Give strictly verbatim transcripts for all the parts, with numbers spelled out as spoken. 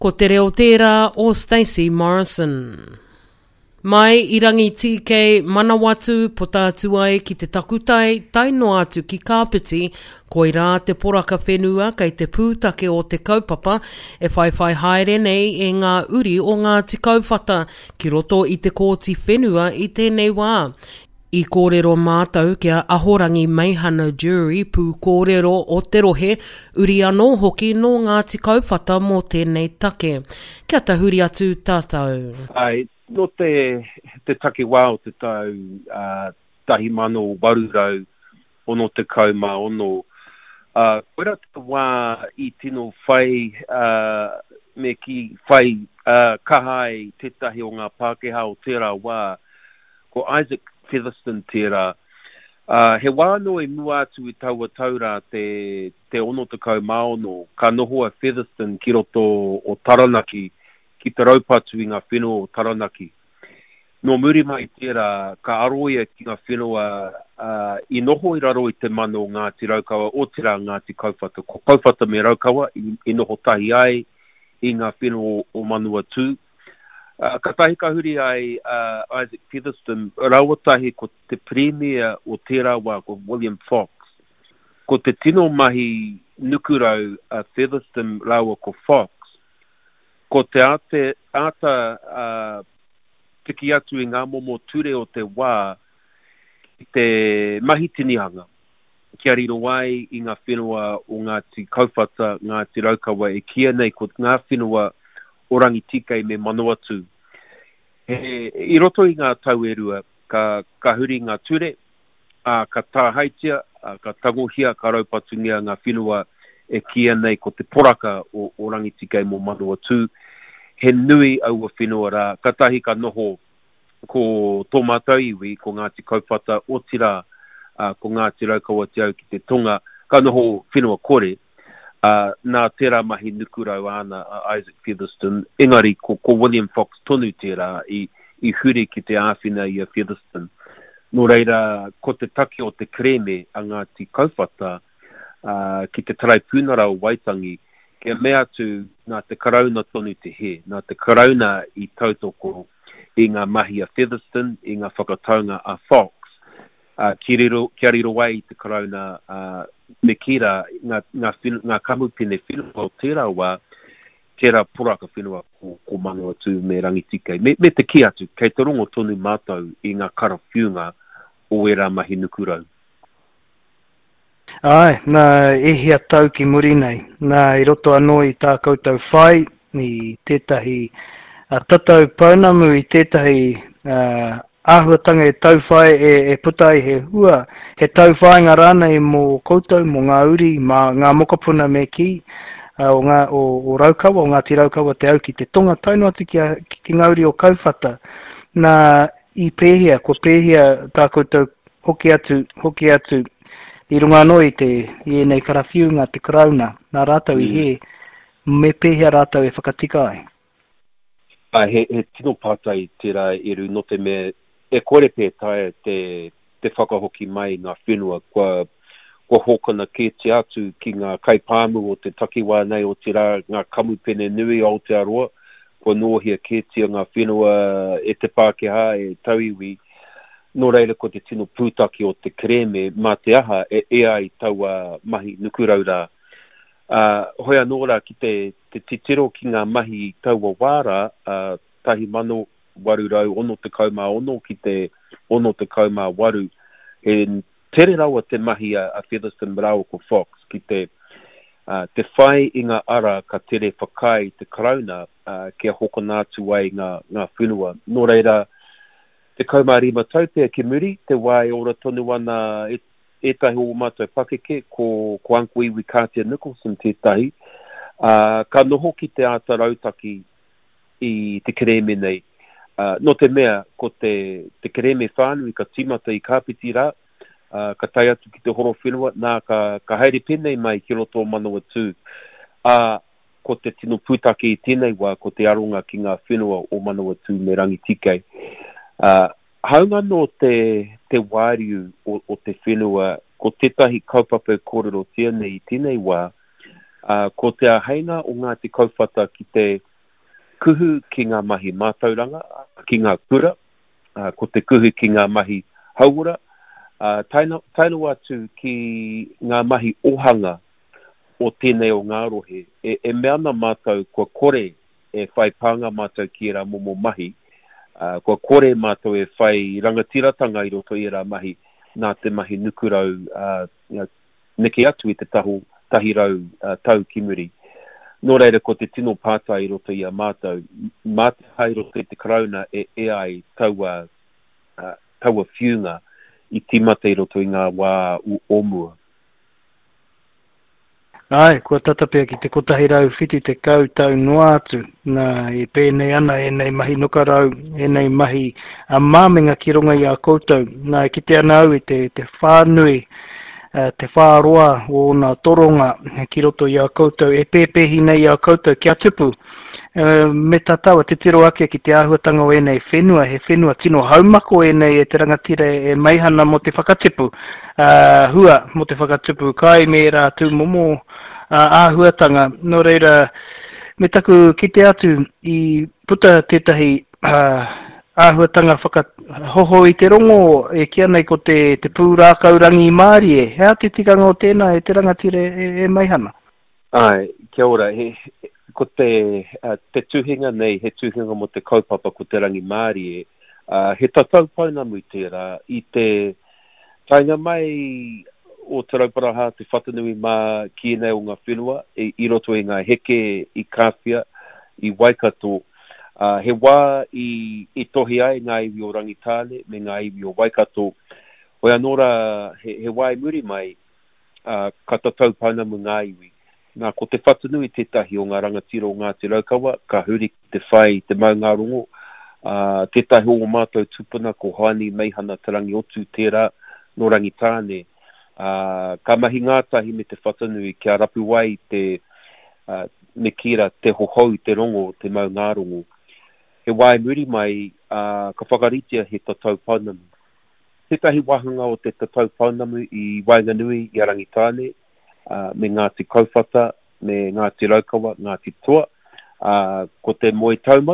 Ko te reo tērā o Stacey Morrison. Mai i rangi T K Manawatu po tātu ai ki te takutai taino atu ki Kapiti, ko i rā te poraka whenua kei te pūtake o te kaupapa e whaiwhai haere nei e ngā uri o ngā tikauwhata ki roto i te kōti whenua i tēnei wā. I kōrero mātau kia ahorangi meihana jury pū kōrero o te rohe uri anō hoki no ngā tikauwhata mō tēnei take. Kia tahuri atu tātou. Ai, no te, te take wā o te tau uh, tahi mano warurau ono te kauma ono. Uh, koera te wā i tino whai uh, me ki whai uh, kahai tetahi o ngā Pākehā o tērā wā ko Isaac Featherston tērā. Uh, he wāno e mua atu i taua taura te, te ono te kaumaono, ka noho a Featherston ki roto o Taranaki, ki te raupatu i ngā whenua o Taranaki. No muri mai tērā, ka aroia ki ngā whenua uh, i noho i raro i te mano Ngāti Raukawa o tērā Ngāti Kauwhata. Ko Kauwhata me Raukawa i, i noho tahi ai i ngā whenua o, o manua tū. Uh, ka tahi kahuri ai uh, Isaac Featherston, rauatahi ko te premier o tērā wā ko William Fox. Ko te tino mahi nukurau uh, Featherston raua ko Fox. Ko te ate, ata uh, tiki atu i ngā momo ture o te wā i te mahi tinihanga. Kia riro wai i ngā whenua o Ngāti Kauwhata, Ngāti Raukawa e kia nei ko ngā whenua o Rangitikei me Manawatu. He, I roto i ngā tauerua, ka, ka huri ngā ture, a, ka tāhaitia, a, ka tangohia, ka raupatungia ngā whenua e kia nei ko te poraka o, o Rangitikei mo Manawatu. He nui aua whenua rā, ka tahi ka noho ko tō mātau iwi, ko Ngāti Kauwhata o tira, a, ko Ngāti Raukawa te au ki te tonga, ka noho whenua kore. Uh, nā tērā mahi nukurau ana uh, Isaac Featherston, engari ko, ko William Fox tonu tērā i, i huri ki te āwhina i a Featherston. Nō reira, ko te take o te kreme a Ngāti Kauwhata uh, ki te tarai pūnara o Waitangi, kia mea atu nā te karauna tonu te he, nā te karauna i tautoko i ngā mahi a Featherston, i ngā whakataunga a Fox. Uh, kia riro, kia riro wai i te karauna uh, me kira ngā, ngā, ngā kamupene whenua o tērā wā, tērā poraka whenua ko, ko Manawatu me Rangitikei. Me, me te ki atu, kei te rongo tonu mātou i ngā karawhiunga o era mahi nukurau. Ai, nā ehia tau ki muri nei. Nā i roto anō i tā koutou whai, ni tētahi uh, tatau paunamu i tētahi uh, āhuatanga e tauwhai e, e putai he hua, he tauwhainga rānei mō koutou, mō ngā uri, mā, ngā mokapuna me ki, uh, o, ngā, o, o Raukawa, o Ngāti Raukawa te au ki te tonga, taino atu ki, a, ki, ki ngā uri o Kauwhata. Nā i pēhia, ko pēhia tā koutou hoki atu, hoki atu, i runga no i te, i nei karawhiunga te karauna, nā rātau mm. i he, me pēhia rātau e whakatika ai. Ai, he, he tino pātai tērā eru no te me e kore pētae te, te whakahoki mai ngā whenua, kua, kua hokana ke te atu ki ngā kaipāmu o te takiwā nei o te rā, ngā kamupene nui o Aotearoa, kua nohia ke tia ngā whenua e te Pākehā, e tauiwi, no reira ko te tino pūtaki o te kreme, mā te aha, e ea i taua mahi nukurau rā. Uh, hoi anō rā ki te, te titiro ki ngā mahi taua wāra, uh, tahi mano warurau, ono te kaumā ono ki te ono te kaumā waru. E tere rawa te mahi a, a Featherston rau ko Fox, ki te, uh, te whai i ngā ara ka tere whakai te karauna, uh, kia hokona atu ai ngā, ngā whenua. Nō reira, te kaumā rima taupea ki muri, te wai ora tonu ana e, e tahi o mātou pakeke, ko, ko Uncle Iwi Kātia Nicholson tētahi, uh, ka noho ki te ata rautaki i te kereme nei. Uh, no te mea, ko te, te kereme whānui ka timata i Kapiti rā, uh, ka tai atu ki te horo whenua, nā ka, ka haere penei mai ki roto o Manawatu. Uh, ko te tino pūtake i tēnei wā, ko te aronga ki ngā whenua o Manawatu me Rangitikei. Uh, haunga no te, te wāriu o, o te whenua, ko tētahi kaupapa kōrero tēnei i tēnei wā, uh, ko te ahainga o Ngāti Kauwhata ki te kuhu ki ngā mahi mātauranga, ki ngā kura, uh, ko te kuhu ki ngā mahi haura, uh, taino, taino atu ki ngā mahi ohanga o tēnei o ngā rohe, e, e meana mātou kua kore e whai pānga mātou ki era momo mahi, uh, kua kore mātou e whai rangatiratanga i roto i era mahi, nā te mahi nukurau, uh, you know, neke atu i te tahu, tahi rau uh, tau ki muri. Nō reira, ko te tino pāta i roto i a mātou, mātou hai roto i te karauna e, e ai taua, uh, taua whiunga i timata i roto i ngā wā u omua. Ai, kua tatapea ki te kotahi rau whiti te kau tau noa atu, nā e pēnei ana e nei mahi nukarau, e nei mahi a māmenga ki runga i a koutou, nā e ki te ana au i te, te whānui, uh, te whāroa o nā toronga ki roto i a koutou, e pēpehi nei i a koutou ki a tupu. Uh, me tatawa te tiro ake ki te āhuatanga o e nei whenua, he whenua tino haumako e nei e te rangatira e maihana mo te whakatipu, uh, hua mo te whakatipu, kai me rā tū momo uh, āhuatanga, no reira me taku ki te atu i puta tētahi uh, āhuatanga whakahoho i te rongo e kia nei ko te, te pūrākaurangi i Māori e, hea te tikanga o tēnā e te rangatira e, e maihana? Ai, kia ora, he, ko te, uh, te tuhinga nei, he tuhinga mo te kaupapa ko te rangi Māori e, uh, he tatau paunamu i tērā, i te tainga mai o te rauparaha, te whatanui mā ki nei o ngā whenua, i, i roto i ngā heke i Kāwhia, i Waikato, uh, he wā i, i tohi ai ngā iwi o Rangitāne, me ngā iwi o Waikato, hoi anora he, he wā i muri mai, uh, ka tatau paunamu ngā iwi. Nā, ko te whatanui tētahi o ngā rangatira o ngā te raukawa, ka huri te whai, te mau ngā rongo, uh, tētahi o mātou tupuna ko Hoani Meihana te rangi otu tērā no Rangitāne. Uh, ka mahi ngātahi me te whatanui kia rapu wai te uh, me kira te hohau te rongo, te mau ngā rongo. He wai muri mai, uh, ka whakaritia he tatau paunamu. Tētahi wahanga o te tatau paunamu i Wainganui i Rangitāne, Uh, me Ngāti Kauwhata, me Ngāti Raukawa, Ngāti Toa, uh, ko te moe taumau,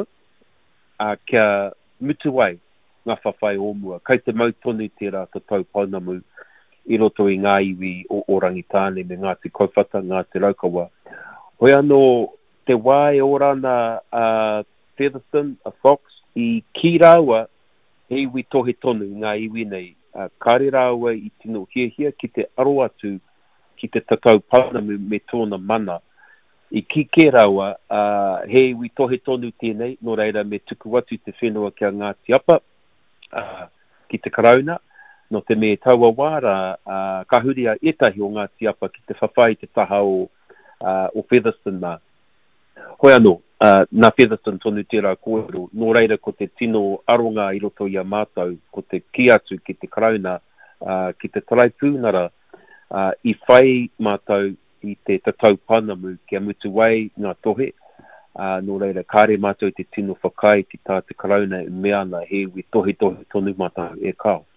uh, kia mutu wai ngā whawhai omua. Kei te mautonu tērā tatau paunamu i roto i ngā iwi o, o Rangitāne, me Ngāti Kauwhata, Ngāti Raukawa. Hoi anō te wai o rana uh, Featherston, a Fox, i ki rāua he iwi tohe tonu i ngā iwi nei. Uh, kāre rāua i tino hiahia ki te aro atu ki te tatau paunamu me tōna mana. I ki ke raua, uh, he iwi tohe tonu tēnei, no reira me tuku atu te whenua kia Ngāti Apa, uh, ki te karauna, no te me taua wāra, uh, ka huri a etahi o Ngāti Apa ki te whawhai te taha o, uh, o Featherston mā. Hoi anō, uh, nā Featherston tonu tērā kōero, no reira ko te tino aronga i roto i a mātou, ko te ki atu ki te karauna, uh, ki te tarai pūnara, Uh, i whai mātou i te tatau pānamu kia mutu wai ngā tohe, uh, no reira kāre mātou i te tino whakai ki tā te karauna e meana he wi tohe tohe tonu mātou e kao.